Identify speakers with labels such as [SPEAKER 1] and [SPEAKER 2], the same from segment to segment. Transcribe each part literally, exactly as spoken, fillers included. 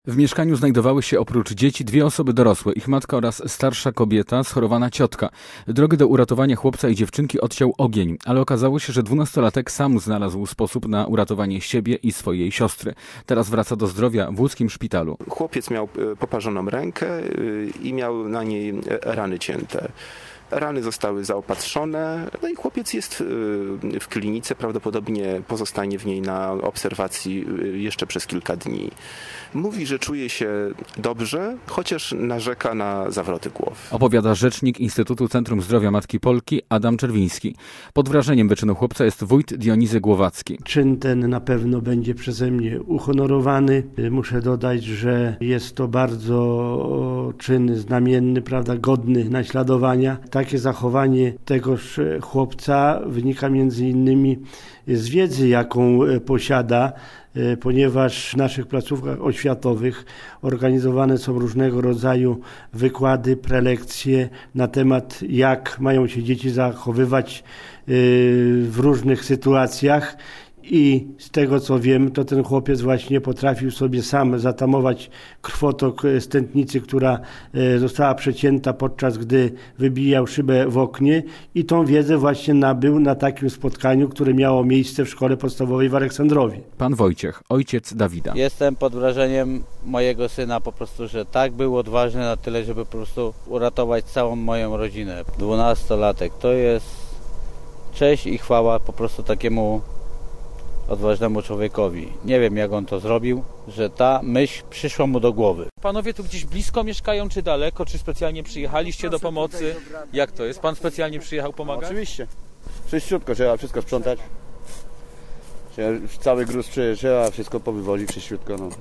[SPEAKER 1] W mieszkaniu znajdowały się oprócz dzieci dwie osoby dorosłe, ich matka oraz starsza kobieta, schorowana ciotka. Drogę do uratowania chłopca i dziewczynki odciął ogień, ale okazało się, że dwunastolatek sam znalazł sposób na uratowanie siebie i swojej siostry. Teraz wraca do zdrowia w łódzkim szpitalu.
[SPEAKER 2] Chłopiec miał poparzoną rękę i miał na niej rany cięte. Rany zostały zaopatrzone, no i chłopiec jest w klinice, prawdopodobnie pozostanie w niej na obserwacji jeszcze przez kilka dni. Mówi, że czuje się dobrze, chociaż narzeka na zawroty głowy.
[SPEAKER 1] Opowiada rzecznik Instytutu Centrum Zdrowia Matki Polki Adam Czerwiński. Pod wrażeniem wyczynu chłopca jest wójt Dionizy Głowacki.
[SPEAKER 3] Czyn ten na pewno będzie przeze mnie uhonorowany. Muszę dodać, że jest to bardzo czyn znamienny, prawda, godny naśladowania. Takie zachowanie tegoż chłopca wynika między innymi z wiedzy, jaką posiada, ponieważ w naszych placówkach oświatowych organizowane są różnego rodzaju wykłady, prelekcje na temat, jak mają się dzieci zachowywać w różnych sytuacjach. I z tego co wiem, to ten chłopiec właśnie potrafił sobie sam zatamować krwotok z tętnicy, która została przecięta podczas gdy wybijał szybę w oknie, i tą wiedzę właśnie nabył na takim spotkaniu, które miało miejsce w szkole podstawowej w Aleksandrowie.
[SPEAKER 1] Pan Wojciech, ojciec Dawida.
[SPEAKER 4] Jestem pod wrażeniem mojego syna po prostu, że tak był odważny na tyle, żeby po prostu uratować całą moją rodzinę. Dwunastolatek, to jest cześć i chwała po prostu takiemu odważnemu człowiekowi. Nie wiem, jak on to zrobił, że ta myśl przyszła mu do głowy.
[SPEAKER 5] Panowie tu gdzieś blisko mieszkają, czy daleko, czy specjalnie przyjechaliście do pomocy? Jak to jest? Pan specjalnie przyjechał pomagać?
[SPEAKER 6] No, oczywiście. Czyściutko, trzeba wszystko sprzątać. Trzeba, cały gruz trzeba wszystko powywozić czyściutko. No.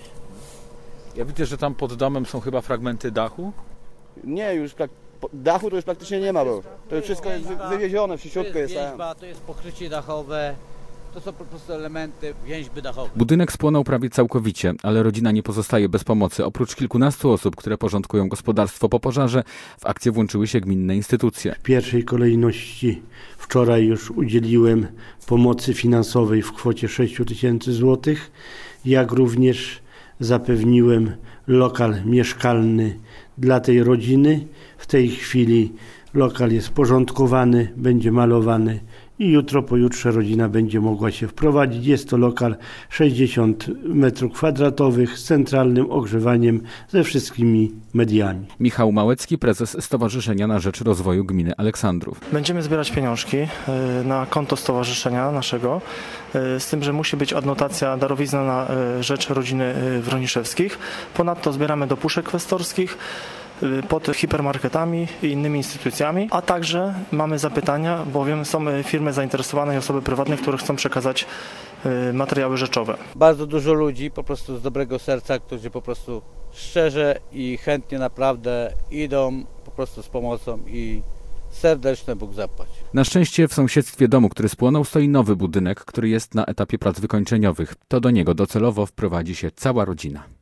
[SPEAKER 5] Ja widzę, że tam pod domem są chyba fragmenty dachu?
[SPEAKER 6] Nie, już tak, dachu to już praktycznie nie ma, bo to już wszystko jest wywiezione, czyściutko
[SPEAKER 4] to jest.
[SPEAKER 6] jest.
[SPEAKER 4] Więźba, to jest pokrycie dachowe. To są po prostu elementy więźby dachowej.
[SPEAKER 1] Budynek spłonął prawie całkowicie, ale rodzina nie pozostaje bez pomocy. Oprócz kilkunastu osób, które porządkują gospodarstwo po pożarze, w akcję włączyły się gminne instytucje.
[SPEAKER 3] W pierwszej kolejności wczoraj już udzieliłem pomocy finansowej w kwocie sześć tysięcy złotych, jak również zapewniłem lokal mieszkalny dla tej rodziny. W tej chwili lokal jest porządkowany, będzie malowany i jutro, pojutrze rodzina będzie mogła się wprowadzić. Jest to lokal sześćdziesiąt metrów kwadratowych z centralnym ogrzewaniem, ze wszystkimi mediami.
[SPEAKER 1] Michał Małecki, prezes Stowarzyszenia na Rzecz Rozwoju Gminy Aleksandrów.
[SPEAKER 7] Będziemy zbierać pieniążki na konto stowarzyszenia naszego, z tym, że musi być adnotacja darowizna na rzecz rodziny Wroniszewskich. Ponadto zbieramy do puszek kwestorskich, pod hipermarketami i innymi instytucjami, a także mamy zapytania, bowiem są firmy zainteresowane i osoby prywatne, które chcą przekazać materiały rzeczowe.
[SPEAKER 4] Bardzo dużo ludzi po prostu z dobrego serca, którzy po prostu szczerze i chętnie naprawdę idą po prostu z pomocą i serdeczne Bóg zapłać.
[SPEAKER 1] Na szczęście w sąsiedztwie domu, który spłonął, stoi nowy budynek, który jest na etapie prac wykończeniowych. To do niego docelowo wprowadzi się cała rodzina.